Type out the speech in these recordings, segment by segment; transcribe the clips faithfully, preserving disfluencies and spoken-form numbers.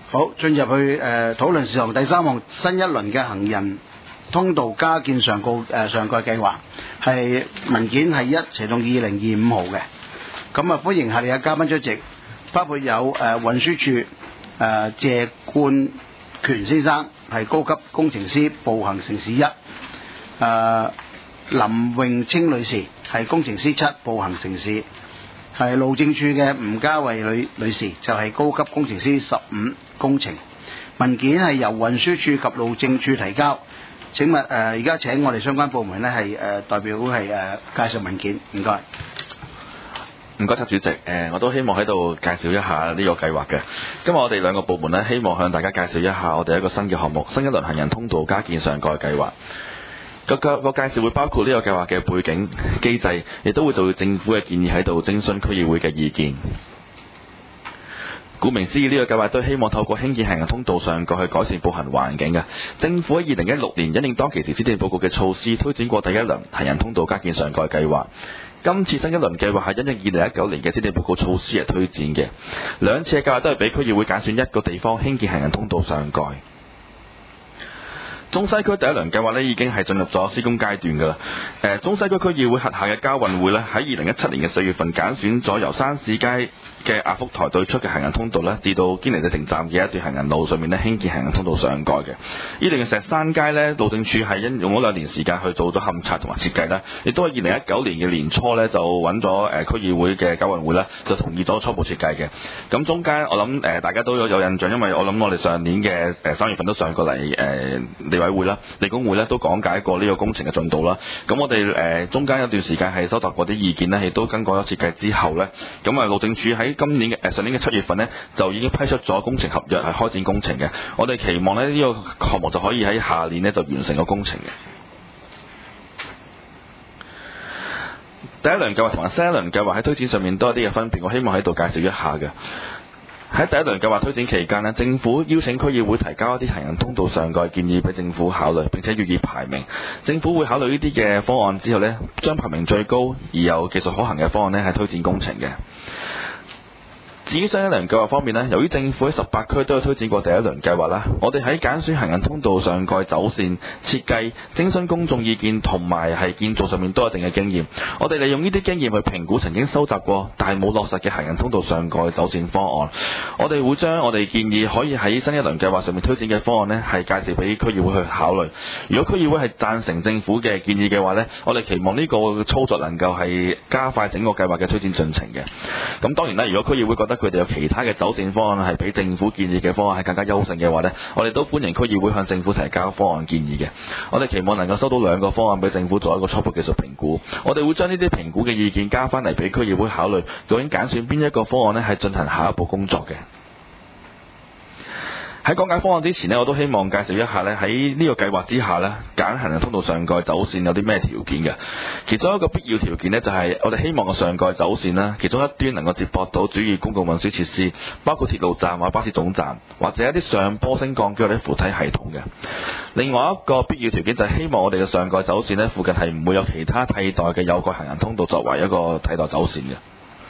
好，進入去誒討論事項第三項，新一輪嘅行人通道加建上告誒上蓋計劃，係文件係一斜動二零二五號嘅。咁啊，歡迎下列嘅嘉賓出席，包括有誒運輸署誒謝冠權先生，係高級工程師，步行城市一；誒林穎清女士係工程師七，步行城市。係路政署嘅吳家慧女女士，就係、是、高級工程師十五工程。文件係由運輸署及路政署提交。請問誒，而家請我哋相關部門咧係誒代表係誒介紹文件，唔該。 唔該，習主席。誒、呃，我都希望喺度介紹一下呢個計劃嘅。今日我哋兩個部門咧，希望向大家介紹一下我哋一個新嘅項目——新一輪行人通道加建上蓋計劃。個個個介紹會包括呢個計劃嘅背景機制，亦都會做政府嘅建議喺度徵詢區議會嘅意見。顧名思義，呢、這個計劃都希望透過興建行人通道上蓋去改善步行環境嘅。政府喺二零一六年因應當其時施政報告嘅措施，推展過第一輪行人通道加建上蓋計劃。今次新一輪計劃係因應二零一九年嘅施政報告措施而推展嘅。兩次嘅計劃都係俾區議會揀選一個地方興建行人通道上蓋。中西區第一輪計劃咧已經係進入咗施工階段㗎啦。誒，中西區區議會轄下嘅交運會咧喺二零一七年嘅四月份揀選咗由山市街嘅亞福台對出嘅行人通道咧，至到堅尼地城站嘅一段行人路上面咧興建行人通道上蓋嘅。呢段嘅石山街咧，路政署係因用咗兩年時間去做咗勘察同埋設計啦，亦都係二零一九年嘅年初咧就揾咗誒區議會嘅交運會啦，就同意咗初步設計嘅。咁中間我諗誒大家都有有印象，因為我諗我哋上年嘅誒三月份都上過嚟誒理委會啦、理工會咧都講解過呢個工程嘅進度啦。咁我哋誒中間有段時間係收集過啲意見咧，亦都更改咗設計之後咧，咁啊路政署喺今年嘅誒上年嘅七月份咧，就已經批出咗工程合約係開展工程嘅。我哋期望咧呢個項目就可以喺下年咧就完成個工程嘅。第一輪計劃同埋新一輪計劃喺推展上面都有啲嘅分別，我希望喺度介紹一下嘅。喺第一輪計劃推展期間咧，政府邀請區議會提交一啲行人通道上蓋建議俾政府考慮，並且予以排名。政府會考慮呢啲嘅方案之後咧，將排名最高而有技術可行嘅方案咧係推展工程嘅。至於新一輪計劃方面呢，由於政府喺十八區都有推展過第一輪計劃啦，我哋喺揀選行人通道上蓋走線設計、徵詢公眾意見同埋係建造上面都有一定嘅經驗。我哋利用呢啲經驗去評估曾經收集過但係冇落實嘅行人通道上蓋走線方案。我哋會將我哋建議可以喺新一輪計劃上面推展嘅方案呢，係介紹俾區議會去考慮。如果區議會係贊成政府嘅建議嘅話呢，我哋期望呢個操作能夠係加快整個計劃嘅推展進程嘅。咁當然啦，如果區議會覺得佢哋有其他嘅走線方案係比政府建議嘅方案係更加優勝嘅話呢，我哋都歡迎區議會向政府提交方案建議嘅。我哋期望能夠收到兩個方案俾政府做一個初步技術評估，我哋會將呢啲評估嘅意見加翻嚟俾區議會考慮，究竟揀選邊一個方案呢係進行下一步工作嘅。喺講解方案之前呢，我都希望介紹一下呢，喺呢個計劃之下呢，揀行人通道上蓋走線有啲咩條件嘅。其中一個必要條件呢，就係我哋希望個上蓋走線啦，其中一端能夠接駁到主要公共運輸設施，包括鐵路站或者巴士總站，或者一啲上坡升降機或者扶梯系統嘅。另外一個必要條件就係希望我哋嘅上蓋走線呢，附近係唔會有其他替代嘅有蓋行人通道作為一個替代走線嘅。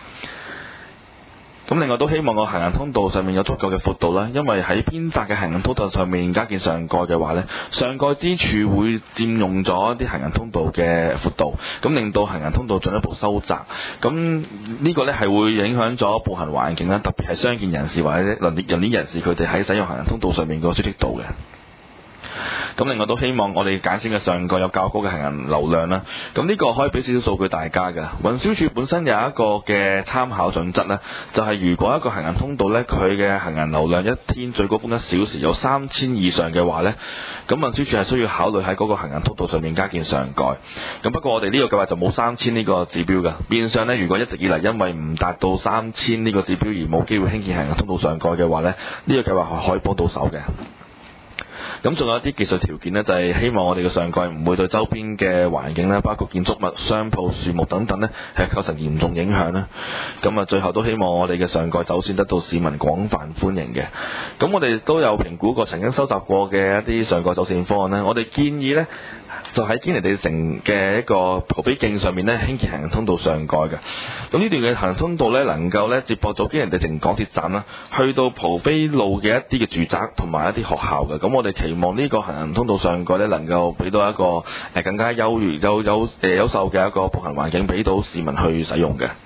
咁另外都希望個行人通道上面有足夠嘅闊度啦，因為喺偏窄嘅行人通道上面加建上蓋嘅話呢，上蓋之處會佔用咗一啲行人通道嘅闊度，咁令到行人通道進一步收窄。咁呢個呢係會影響咗步行環境啦，特別係傷健人士或者輪椅人人士佢哋喺使用行人通道上面個舒適度嘅。咁另外都希望我哋揀選嘅上蓋有較高嘅行人流量啦。咁呢個可以俾少少數據大家嘅。運輸署本身有一個嘅參考準則呢，就係如果一個行人通道呢，佢嘅行人流量一天最高峰一小時有三千以上嘅話呢，咁運輸署係需要考慮喺嗰個行人通道上面加建上蓋。咁不過我哋呢個計劃就冇三千呢個指標嘅，變相呢，如果一直以嚟因為唔達到三千呢個指標而冇機會興建行人通道上蓋嘅話呢，呢個計劃係可以幫到手嘅。咁仲有一啲技術條件呢，就係希望我哋嘅上蓋唔會對周邊嘅環境咧，包括建築物、商鋪、樹木等等呢，係構成嚴重影響啦。咁啊，最後都希望我哋嘅上蓋走線得到市民廣泛歡迎嘅。咁我哋都有評估過曾經收集過嘅一啲上蓋走線方案呢，我哋建議呢， 就喺堅尼地城嘅一個蒲飛徑上面咧興建行人通道上蓋嘅。咁呢段嘅行人通道咧能夠咧接駁到堅尼地城港鐵站啦，去到蒲飛路嘅一啲嘅住宅同埋一啲學校嘅。咁我哋期望呢個行人通道上蓋咧能夠俾到一個誒更加優越、優優誒優秀嘅一個步行環境俾到市民去使用嘅。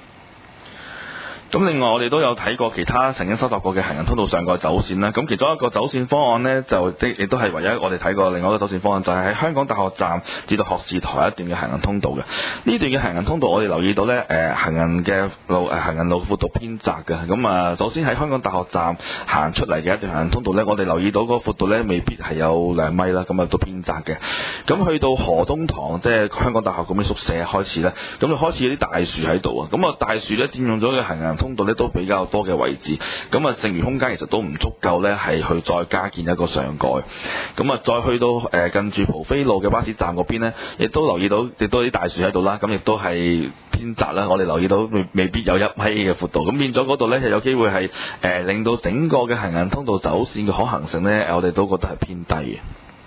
咁另外我哋都有睇過其他曾經收集過嘅行人通道上蓋走線啦，咁其中一個走線方案呢，就即亦都係唯一我哋睇過另外一個走線方案，就係喺香港大學站至到學士台一段嘅行人通道嘅。呢段嘅行人通道我哋留意到呢，誒、呃、行人嘅路誒行人路闊度偏窄嘅。咁啊，首先喺香港大學站行出嚟嘅一段行人通道呢，我哋留意到嗰個闊度呢未必係有兩米啦，咁啊都偏窄嘅。咁去到何東堂即係香港大學咁嘅宿舍開始呢，咁就開始有啲大樹喺度啊。咁啊大樹呢佔用咗嘅行人通道咧都比較多嘅位置，咁啊剩餘空間其實都唔足夠咧，係去再加建一個上蓋。咁啊再去到誒、呃、近住蒲飛路嘅巴士站嗰邊咧，亦都留意到亦都有啲大樹喺度啦，咁亦都係偏窄啦。我哋留意到未未必有一米嘅闊度，咁變咗嗰度咧係有機會係誒、呃、令到整個嘅行人通道走線嘅可行性咧，我哋都覺得係偏低嘅。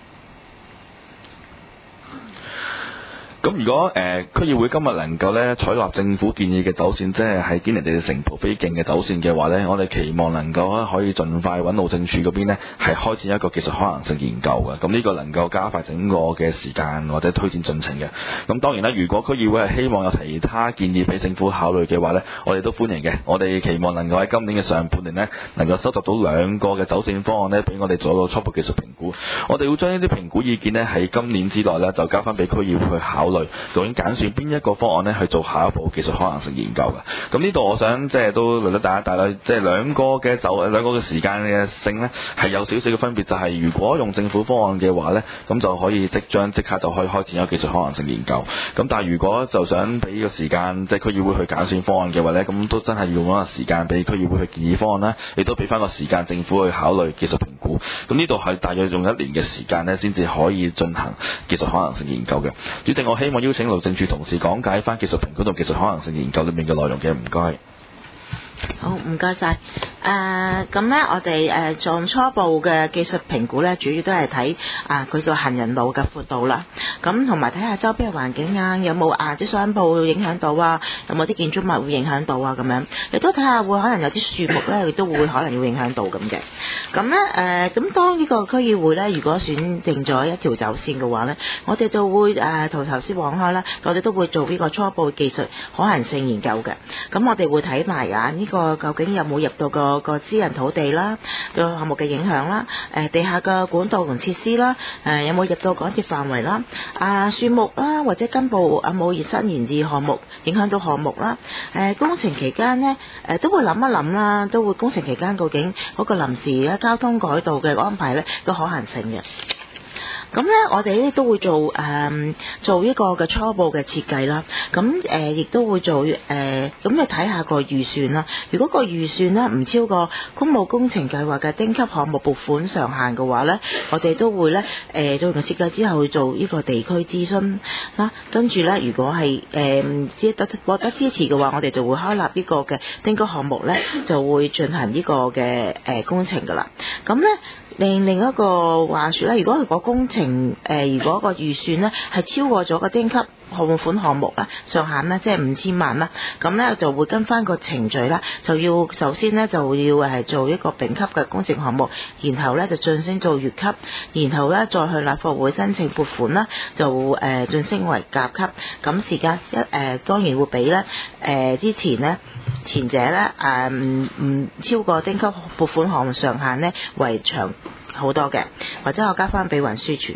咁如果誒、呃、區議會今日能夠咧採納政府建議嘅走線，即係喺堅尼地城蒲飛徑嘅走線嘅話咧，我哋期望能夠咧可以盡快揾路政署嗰邊咧係開展一個技術可行性研究嘅。咁呢個能夠加快整個嘅時間或者推薦進程嘅。咁當然啦，如果區議會係希望有其他建議俾政府考慮嘅話咧，我哋都歡迎嘅。我哋期望能夠喺今年嘅上半年咧能夠收集到兩個嘅走線方案咧，俾我哋做一個初步技術評估。我哋會將呢啲評估意見咧喺今年之內咧就交翻俾區議會去考慮。究竟揀選邊一個方案咧去做下一步技術可能性研究嘅？咁呢度我想即係都略略帶一帶啦，即係兩個嘅走兩個嘅時間嘅性咧係有少少嘅分別，就係、是、如果用政府方案嘅話咧，咁就可以即將即刻就可以開展一個技術可能性研究。咁但係如果就想俾個時間即係區議會去揀選方案嘅話咧，咁都真係要用一個時間俾區議會去建議方案啦，亦都俾翻個時間政府去考慮技術評估。咁呢度係大約用一年嘅時間咧，先至可以進行技術可能性研究嘅。主席，我希望邀請路政署同事講解翻技術評估同技術可能性研究裏面嘅內容嘅，唔該。 好，唔該晒。誒咁咧，我哋誒做初步嘅技術評估咧，主要都係睇啊佢個行人路嘅闊度啦。咁同埋睇下周邊嘅環境啊，有冇啊啲商鋪影響到啊，有冇啲建築物會影響到啊咁樣。亦都睇下會可能有啲樹木咧，亦都會可能會影響到咁嘅。咁咧誒，咁、呃、當呢個區議會咧，如果選定咗一條走線嘅話咧，我哋就會誒同頭先講開啦，我哋都會做呢個初步技術可行性研究嘅。咁我哋會睇埋啊呢、呢個究竟有冇入到個個私人土地啦，對項目嘅影響啦，誒地下嘅管道同設施啦，誒有冇入到港鐵範圍啦，啊樹木啦或者根部有冇熱身延至項目影響到項目啦，誒工程期間呢，誒都會諗一諗啦，都會工程期間究竟嗰個臨時嘅交通改道嘅安排咧個可行性嘅。咁咧，我哋咧都會做誒、呃、做一個嘅初步嘅設計啦。咁誒亦都會做誒，咁你睇下個預算啦。如果個預算咧唔超過公務工程計劃嘅丁級項目撥款上限嘅話咧，我哋都會咧誒、呃、做完設計之後去做呢個地區諮詢啦。跟住咧，如果係誒支得獲得支持嘅話，我哋就會開立呢個嘅丁級項目咧，就會進行呢個嘅誒、呃、工程噶啦。咁咧。另另一個話説咧，如果個工程誒、呃，如果個預算咧係超過咗個丁級項目款項目啦上限咧，即係五千萬啦，咁咧就會跟翻個程序啦，就要首先咧就要係做一個丙級嘅工程項目，然後咧就晉升做乙級，然後咧再去立法會申請撥款啦，就誒晉升為甲級。咁時間一誒、呃、當然會比咧誒、呃、之前咧前者咧誒唔唔超過丁級撥款項目上限咧為長好多嘅，或者我交翻俾運輸署。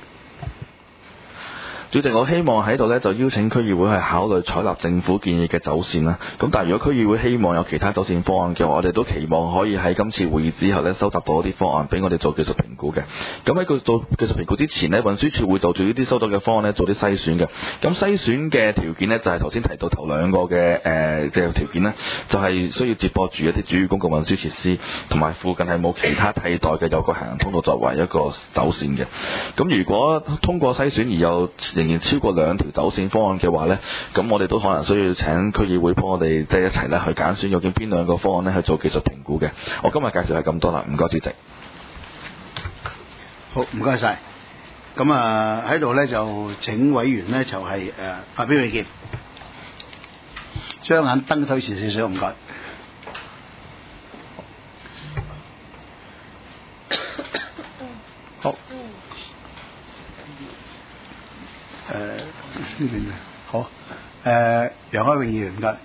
主席，我希望喺度呢就邀請區議會係考慮採納政府建議嘅走線啦。咁但係如果區議會希望有其他走線方案嘅話，我哋都期望可以喺今次會議之後呢收集到一啲方案俾我哋做技術評估嘅。咁喺佢做技術評估之前呢，運輸署會就住呢啲收到嘅方案呢做啲篩選嘅。咁篩選嘅條件呢，就係頭先提到頭兩個嘅誒嘅條件呢，就係、是、需要接駁住一啲主要公共運輸設施，同埋附近係冇其他替代嘅有個行人通道作為一個走線嘅。咁如果通過篩選而又仍然超過兩條走線方案嘅話呢，咁我哋都可能需要請區議會幫我哋即係一齊咧去揀選究竟邊兩個方案咧去做技術評估嘅。我今日介紹係咁多啦，唔該主席。 好，唔該晒。 咁啊喺度咧就請委員咧就係、是、誒、呃、發表意見，雙眼燈推前少少，唔該。好。誒呢邊好。誒、呃、楊開榮議員唔該。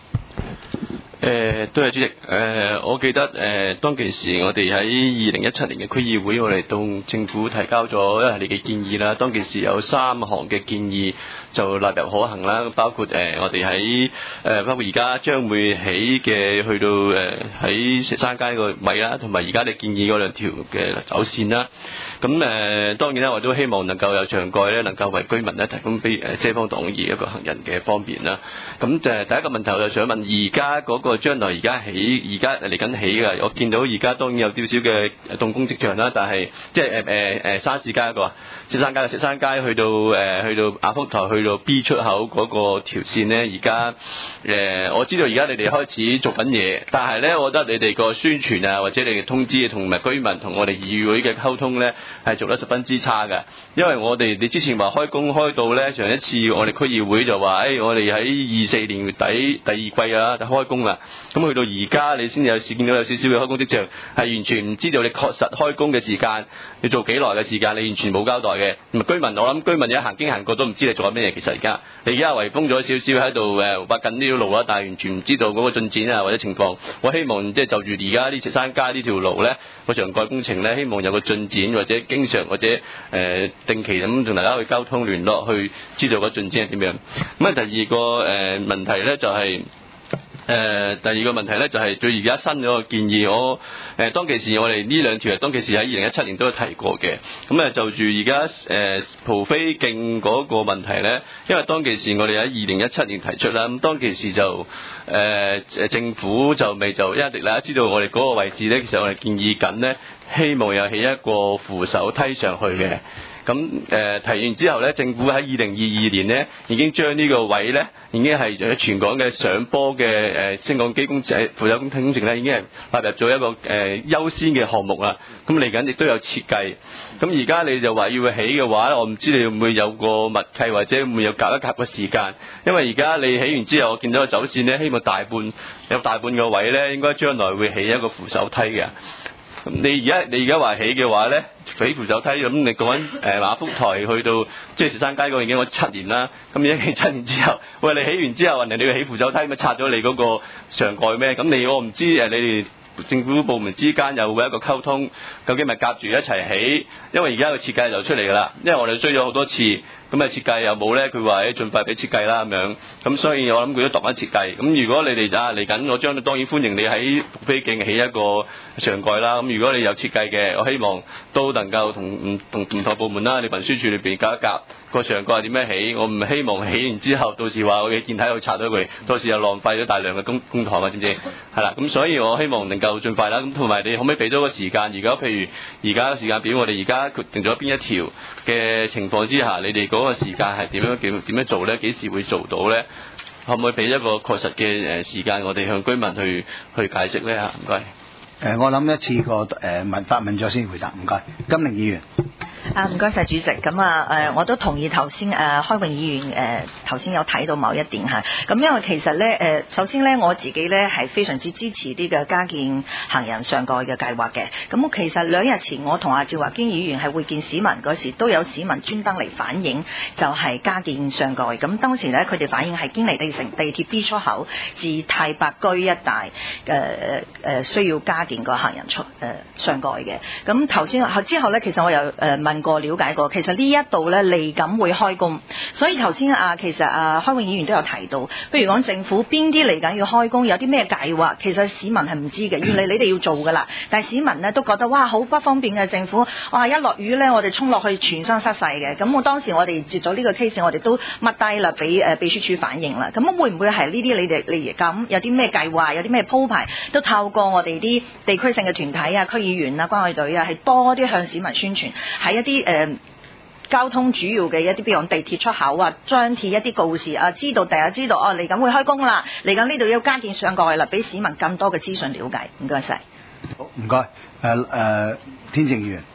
誒，多謝主席。誒、呃，我記得誒、呃，當其時我哋喺二零一七年嘅區議會，我哋到政府提交咗一系列嘅建議啦。當其時有三項嘅建議就納入可行啦，包括誒、呃、我哋喺誒包括而家將會起嘅去到誒喺石山街個位啦，同埋而家你建議嗰兩條嘅走線啦。咁誒、呃、當然啦，我都希望能夠有牆蓋咧，能夠為居民咧提供非誒遮風擋雨一個行人嘅方便啦。咁就係第一個問題，我就想問而家嗰個將來而家起而家嚟緊起嘅，我見到而家當然有少少嘅動工跡象啦，但係即係誒誒誒沙士街嗰個石山街嘅石山街去到誒、呃、去到亞福台去到 B 出口嗰個條線咧，而家誒我知道而家你哋開始做緊嘢，但係咧，我覺得你哋個宣傳啊，或者你哋通知同埋居民同我哋議會嘅溝通咧，係做得十分之差嘅。因為我哋你之前話開工開到咧，上一次我哋區議會就話誒、哎、我哋喺二四年月底第二季啊就開工啦。咁去到而家你先有見到有少少嘅開工跡象，係完全唔知道你確實開工嘅時間，要做幾耐嘅時間，你完全冇交代嘅。咁居民我諗居民有行經行過都唔知你做緊咩嘢。其實而家你而家圍封咗少少喺度誒挖緊呢條路啦，但係完全唔知道嗰個進展啊或者情況。我希望即係就住而家呢石山街呢條路咧個牆蓋工程咧，希望有個進展或者經常或者誒、呃、定期咁同大家去溝通聯絡，去知道個進展係點樣。咁啊第二個誒、呃、問題咧就係、是。誒、呃、第二個問題咧就係對而家新嗰個建議，我誒、呃、當其時我哋呢兩條當其時喺二零一七年都有提過嘅。咁啊就住而家誒蒲飛徑嗰個問題咧，因為當其時我哋喺二零一七年提出啦，咁當其時就誒誒、呃、政府就未就因為大家知道我哋嗰個位置咧，其實我哋建議緊咧，希望有起一個扶手梯上去嘅。咁誒、呃、提完之後咧，政府喺二零二二年咧已經將呢個位咧已經係喺全港嘅上坡嘅誒升降機工程、扶手工程咧已經係納入咗一個誒、呃、優先嘅項目啦。咁嚟緊亦都有設計。咁而家你就話要起嘅話，我唔知你會唔會有個默契或者會唔會有夾一夾嘅時間？因為而家你起完之後，我見到個走線咧，希望大半有大半個位咧，應該將來會起一個扶手梯嘅。你而家你而家話起嘅話咧，起扶手梯咁，你講緊誒馬福台去到即係石山街嗰個已經我七年啦，咁已經起七年之後，喂你起完之後，人哋你要起扶手梯，咪拆咗你嗰個上蓋咩？咁你我唔知誒，你哋政府部門之間有冇一個溝通，究竟咪夾住一齊起？因為而家個設計就出嚟㗎啦，因為我哋追咗好多次。咁啊設計又冇咧，佢話誒盡快俾設計啦咁樣，咁所以我諗佢都度緊設計。咁如果你哋啊嚟緊，我將當然歡迎你喺蒲飛徑起一個上蓋啦。咁如果你有設計嘅，我希望都能夠同唔同唔同部門啦，你運輸處裏邊夾一夾個上蓋係點樣起。我唔希望起完之後，到時話我嘅建體去拆咗佢，到時又浪費咗大量嘅公公帑啊，知唔知？係啦，咁所以我希望能夠盡快啦。咁同埋你可唔可以俾多個時間？如果譬如而家時間表，我哋而家決定咗邊一條嘅情況之下，你哋嗰個時間係點樣點點樣做咧？幾時會做到咧？可唔可以俾一個確實嘅誒時間，我哋向居民去去解釋咧嚇？唔該。誒、 呃，我諗一次過誒問發問咗先回答，唔該。金玲議員。 啊，唔該晒主席。咁啊，誒，我都同意頭先誒開榮議員誒頭先有睇到某一點嚇。咁因為其實咧誒，首先咧我自己咧係非常之支持啲嘅加建行人上蓋嘅計劃嘅。咁其實兩日前我同阿趙華堅議員係會見市民嗰時，都有市民專登嚟反映，就係加建上蓋。咁當時咧佢哋反映係堅尼地城地鐵 B 出口至太白居一帶誒誒、呃、需要加建個行人出誒、呃、上蓋嘅。咁頭先之後咧，其實我又誒問過了解過，其實呢一度咧嚟緊會開工，所以頭先啊，其實啊開永議員都有提到，譬如講政府邊啲嚟緊要開工，有啲咩計劃，其實市民係唔知嘅，原來你哋要做㗎啦，但係市民咧都覺得哇好不方便嘅政府，哇一落雨咧我哋衝落去全身濕晒嘅，咁我當時我哋接咗呢個 case， 我哋都乜低啦，俾誒秘書處反映啦，咁會唔會係呢啲你哋你咁有啲咩計劃，有啲咩鋪排，都透過我哋啲地區性嘅團體啊、區議員啊、關愛隊啊，係多啲向市民宣傳，喺一啲誒、呃、交通主要嘅一啲，比如講地鐵出口啊，張貼一啲告示啊，知道大家知道哦，嚟緊會開工啦，嚟緊呢度要加建上蓋啦，俾市民更多嘅資訊了解。唔該晒。 好，唔該。誒誒，天正議員。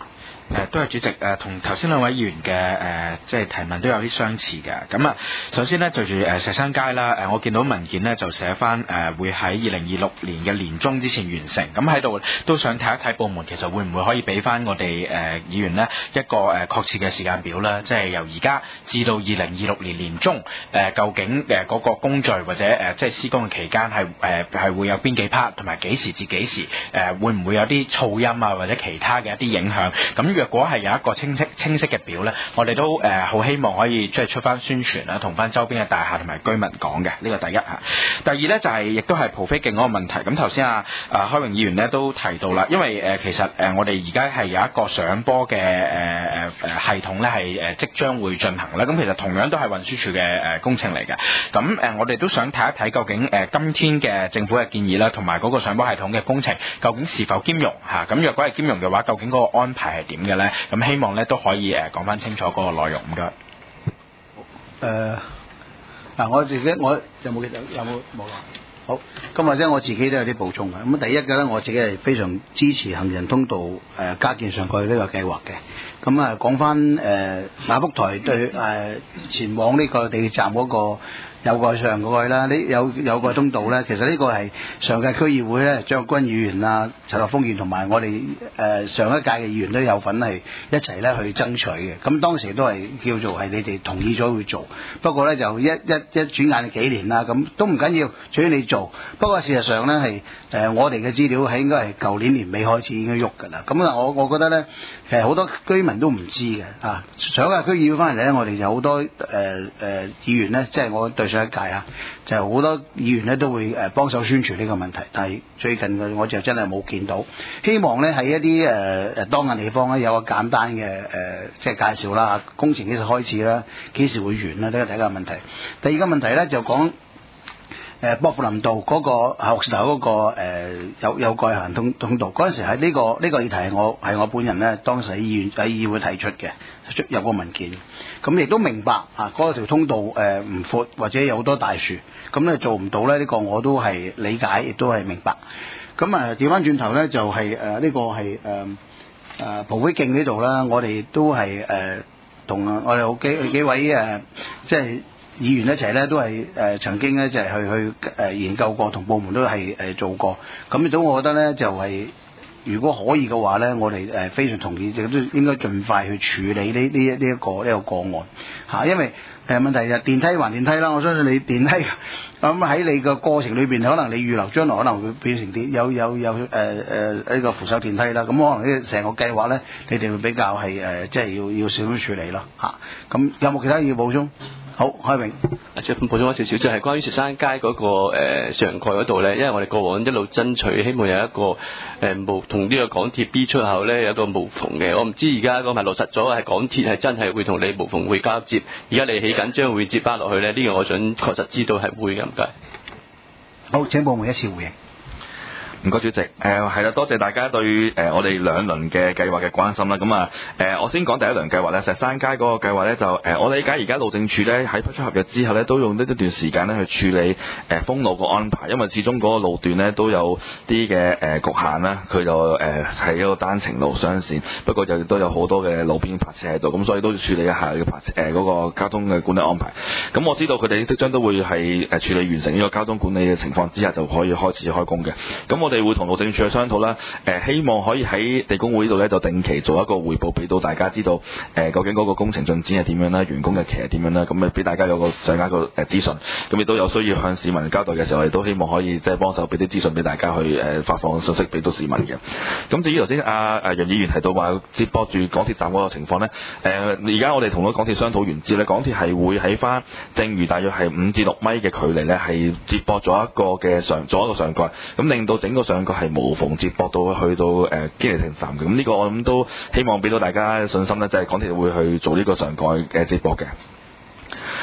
誒，多謝主席。誒，同頭先兩位議員嘅誒，即係提問都有啲相似嘅。咁啊，首先呢，就住誒石山街啦。誒，我見到文件呢，就寫翻誒會喺二零二六年嘅年中之前完成。咁喺度都想睇一睇部門其實會唔會可以俾翻我哋誒議員呢一個誒確切嘅時間表啦。即係由而家至到二零二六年年中，誒究竟誒嗰個工序或者誒即係施工嘅期間係誒係會有邊幾 part，同埋幾時至幾時誒會唔會有啲噪音啊或者其他嘅一啲影響？咁若果係有一個清晰清晰嘅表咧，我哋都誒好、呃、希望可以即係出翻宣傳啦，同翻周邊嘅大廈同埋居民講嘅，呢個第一嚇。第二咧就係、是、亦都係蒲飛徑嗰個問題。咁頭先啊啊開榮議員咧都提到啦，因為誒、呃、其實誒、呃、我哋而家係有一個上波嘅誒誒誒系統咧係誒即將會進行啦。咁其實同樣都係運輸署嘅誒工程嚟嘅。咁誒、呃、我哋都想睇一睇究竟誒、呃、今天嘅政府嘅建議啦，同埋嗰個上波系統嘅工程究竟是否兼容嚇？咁、啊、若果係兼容嘅話，究竟嗰個安排係點嘅咧？咁希望咧都可以誒講翻清楚嗰個內容。唔該。 誒嗱，我自己我有冇記得有冇冇啊？好，今日即係我自己都有啲補充嘅。咁第一嘅咧，我自己係非常支持行人通道誒、呃、加建上蓋呢個計劃嘅。咁啊講翻誒馬福台對誒、呃、前往呢個地鐵站嗰個有蓋上蓋啦，呢有有蓋通道咧，其實呢個係上屆區議會咧，張國鈞議員啊、陳學鋒議員同埋我哋誒、呃、上一屆嘅議員都有份係一齊咧去爭取嘅。咁當時都係叫做係你哋同意咗去做，不過咧就一一一轉眼幾年啦，咁都唔緊要，除非你做。不過事實上咧係誒我哋嘅資料係應該係舊年年尾開始已經喐㗎啦。咁啊，我我覺得咧其實好多居民都唔知嘅啊。上一屆區議會翻嚟咧，我哋就好多誒誒、呃呃、議員咧，即係我對上一屆啊，就好多議員咧都會誒幫手宣傳呢個問題，但係最近嘅我就真係冇見到。希望咧喺一啲誒誒當眼地方咧有個簡單嘅誒、呃、即係介紹啦，工程幾時開始啦，幾時會完啦，呢個第一個問題。第二個問題咧就講誒薄扶林道嗰個學士頭嗰個誒有有蓋行通通道嗰陣時喺呢個呢個議題係我係我本人咧當時喺議員喺議會提出嘅，出有個文件。咁亦都明白啊，嗰條通道誒唔闊或者有好多大樹，咁咧做唔到咧，呢個我都係理解，亦都係明白。咁啊調翻轉頭咧就係誒呢個係誒誒蒲飛徑呢度啦，我哋都係誒同我哋好幾幾位誒即係議員一齊咧，都係誒、呃、曾經咧就係、是、去去誒、呃、研究過，同部門都係誒、呃、做過。咁亦都我覺得咧就係、是、如果可以嘅話咧，我哋誒非常同意，亦都應該盡快去處理呢呢一呢一個呢、這個個案嚇、啊，因為誒、呃、問題就電梯還電梯啦。我相信你電梯咁喺、嗯、你個過程裏邊，可能你預留將來可能會變成電有有有誒誒呢個扶手電梯啦。咁、嗯、可能呢成個計劃咧，你哋會比較係誒、呃、即係要要小心處理咯嚇。咁、啊、有冇其他要補充？好，開榮。 再補充一少少，就係、是、關於石山街嗰、那個誒、呃、上蓋嗰度咧，因為我哋過往一路爭取，希望有一個誒、呃、無同呢個港鐵 B 出口咧有一個無縫嘅。我唔知而家嗰個係落實咗，係港鐵係真係會同你無縫會交接。而家你起緊將會接翻落去咧，呢、這個我想確實知道係會嘅，唔該。 好，請部門一次回應。 唔該，主席。誒係啦，多謝大家對誒、呃、我哋兩輪嘅計劃嘅關心啦。咁啊誒，我先講第一輪計劃咧，石山街嗰個計劃咧就誒、呃，我理解而家路政署咧喺批出合約之後咧，都用呢一段時間咧去處理誒、呃、封路個安排，因為始終嗰個路段咧都有啲嘅誒局限啦。佢就誒係、呃、一個單程路雙線，不過就亦都有好多嘅路邊泊車喺度，咁所以都要處理一下嘅泊誒嗰個交通嘅管理安排。咁我知道佢哋即將都會係誒處理完成呢個交通管理嘅情況之下，就可以開始開工嘅。咁我哋會同路政署去商討啦，誒、呃、希望可以喺地工會呢度咧就定期做一個匯報，俾到大家知道誒、呃、究竟嗰個工程進展係點樣啦，員工嘅期係點樣啦，咁誒俾大家有個掌握個誒資訊，咁亦都有需要向市民交代嘅時候，我哋都希望可以即係幫手俾啲資訊俾大家去誒、呃、發放信息俾到市民嘅。咁至於頭先阿誒楊議員提到話接駁住港鐵站嗰個情況咧，誒而家我哋同咗港鐵商討完之後咧，港鐵係會喺翻正餘大約係五至六米嘅距離咧，係接駁咗一個嘅上咗一個上蓋，咁令到整個上蓋係無縫接駁到去到誒堅尼地城站嘅。咁呢個我諗都希望俾到大家信心咧，就係、是、港鐵會去做呢個上蓋嘅接駁嘅。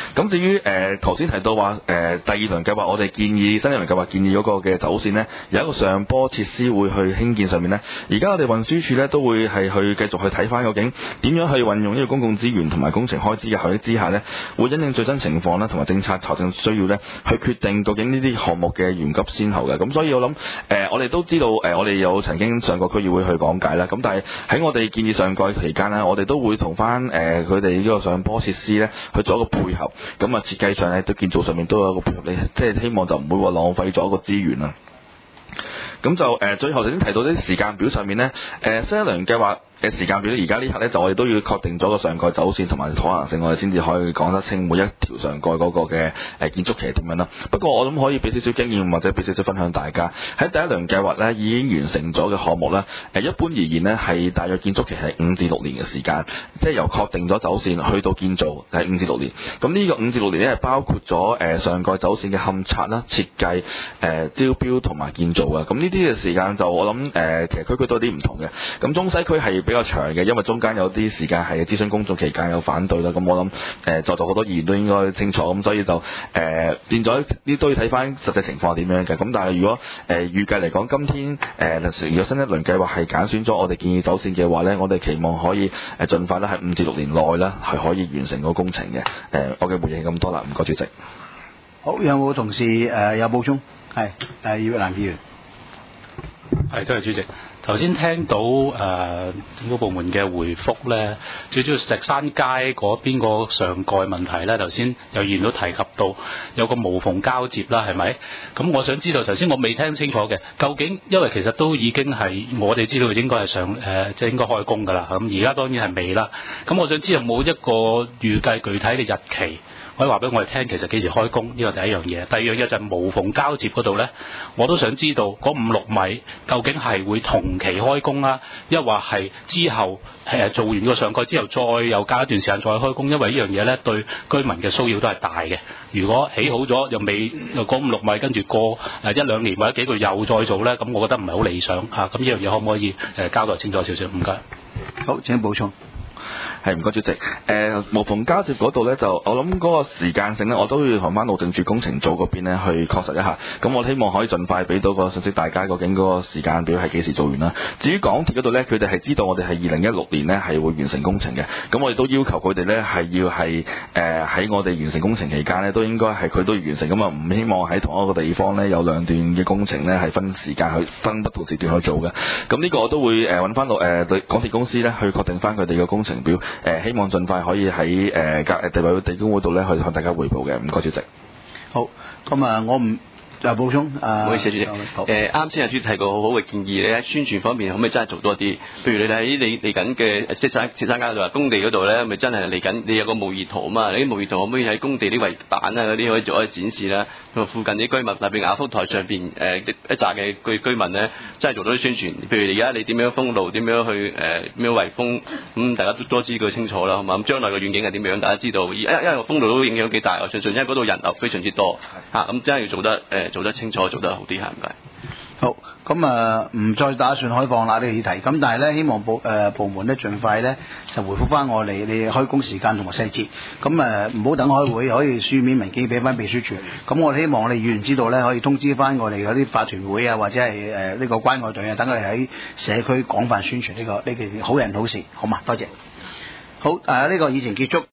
咁至於誒頭先提到話誒、呃、第二輪計劃，我哋建議新一輪計劃建議嗰個嘅走線呢，有一個上坡設施會去興建上面呢。而家我哋運輸署呢，都會係去繼續去睇翻究竟點樣去運用呢個公共資源同埋工程開支嘅效益之下呢，會因應最新情況啦同埋政策財政需要呢，去決定究竟呢啲項目嘅緩急先後嘅。咁所以我諗誒、呃、我哋都知道誒、呃、我哋有曾經上過區議會去講解啦。咁但係喺我哋建議上蓋期間呢，我哋都會同翻誒佢哋呢個上坡設施呢去做一個配合。咁啊設計上呢，都建造上面都有一個配合，你即係希望就唔會話浪費咗一個資源啦。咁就誒、呃、最後頭先提到啲時間表上面呢，誒、呃、新一輪計劃嘅時間表而家呢刻呢，就我哋都要確定咗個上蓋走線同埋可行性，我哋先至可以講得清每一條上蓋嗰個嘅誒建築期係點樣啦。不過我諗可以俾少少經驗或者俾少少分享大家。喺第一輪計劃呢已經完成咗嘅項目呢，誒一般而言呢係大約建築期係五至六年嘅時間，即係由確定咗走線去到建造係五至六年。咁呢個五至六年呢係包括咗誒上蓋走線嘅勘測啦、設計、誒招標同埋建造嘅。咁呢啲嘅時間就我諗誒其實區區都有啲唔同嘅。咁中西區係比較長嘅，因為中間有啲時間係諮詢公眾期間有反對啦。咁我諗誒在座好多議員都應該清楚，咁所以就誒、呃、變咗呢都要睇翻實際情況係點樣嘅。咁但係如果誒、呃、預計嚟講，今天誒、呃、如果新一輪計劃係揀選咗我哋建議走線嘅話咧，我哋期望可以誒盡快咧喺五至六年內咧係可以完成個工程嘅。誒、呃、我嘅回應咁多啦，唔該主席。 好，有冇同事誒、呃、有補充？係誒葉蘭議員。 係，多謝主席。頭先聽到誒、呃、政府部門嘅回覆咧，最主要石山街嗰邊個上蓋問題咧，頭先有議員都提及到有個無縫交接啦，係咪？咁我想知道頭先我未聽清楚嘅，究竟因為其實都已經係我哋知道應該係上誒，即、呃、係應該開工㗎啦。咁而家當然係未啦。咁我想知有冇一個預計具體嘅日期？可以話俾我哋聽，其實幾時開工？呢個第一樣嘢。第二樣嘢就係無縫交接嗰度呢，我都想知道嗰五六米究竟係會同期開工啦，抑或係之後誒做完個上蓋之後再又隔一段時間再開工？因為呢樣嘢呢對居民嘅騷擾都係大嘅。如果起好咗又未又嗰五六米，跟住過誒一兩年或者幾個月又再做呢，咁我覺得唔係好理想嚇。咁呢樣嘢可唔可以誒交代清楚少少？唔該。 好，請補充。 係唔該主席，誒、呃、無縫交接嗰度咧，就我諗嗰個時間性咧，我都要同翻路政署工程組嗰邊咧去確實一下。咁我希望可以盡快俾到個信息，大家究竟嗰個時間表係幾時做完啦。至於港鐵嗰度咧，佢哋係知道我哋係二零一六年咧係會完成工程嘅。咁我哋都要求佢哋咧係要係誒喺我哋完成工程期間咧，都應該係佢都要完成。咁啊唔希望喺同一個地方咧有兩段嘅工程咧係分時間去分不同時段去做嘅。咁呢個我都會誒揾翻到誒對港鐵公司咧去確定翻佢哋嘅工程表。誒、呃、希望盡快可以喺誒隔地委地工會度咧去向大家彙報嘅，唔該主席。 好，咁啊，我唔就補充。誒、啊， 唔好意思，主席。誒啱先阿主席提過好好嘅建議，你喺宣傳方面可唔可以真係做多啲？譬如你喺你嚟緊嘅石山石山街度話工地嗰度咧，咪真係嚟緊？你有個模擬圖啊嘛，你啲模擬圖可唔可以喺工地啲圍板啊嗰啲可以做一個展示啦？同埋附近啲居民，特別雅福台上邊誒、呃、一紮嘅居居民咧，真係做到啲宣傳。譬如而家你點樣封路，點樣去誒點樣圍封，咁、嗯、大家都多知佢清楚啦，好嘛？咁將來嘅遠景係點樣？大家知道，因因為個封路都影響幾大，我相信，因為嗰度人流非常之多嚇，咁、啊、真係要做得誒、呃、做得清楚，做得好啲嚇，唔該。 好，咁啊唔再打算開放啦呢個議題，咁但係咧希望部誒、呃、部門咧盡快咧就回覆翻我哋你開工時間同埋細節，咁誒唔好等開會，可以書面文件俾翻秘書處，咁我哋希望我哋議員知道咧，可以通知翻我哋嗰啲法團會啊，或者係誒呢個關愛隊啊，等佢哋喺社區廣泛宣傳呢、這個呢件、這個、好人好事，好嘛？多謝。好誒，呢、呃這個議程結束。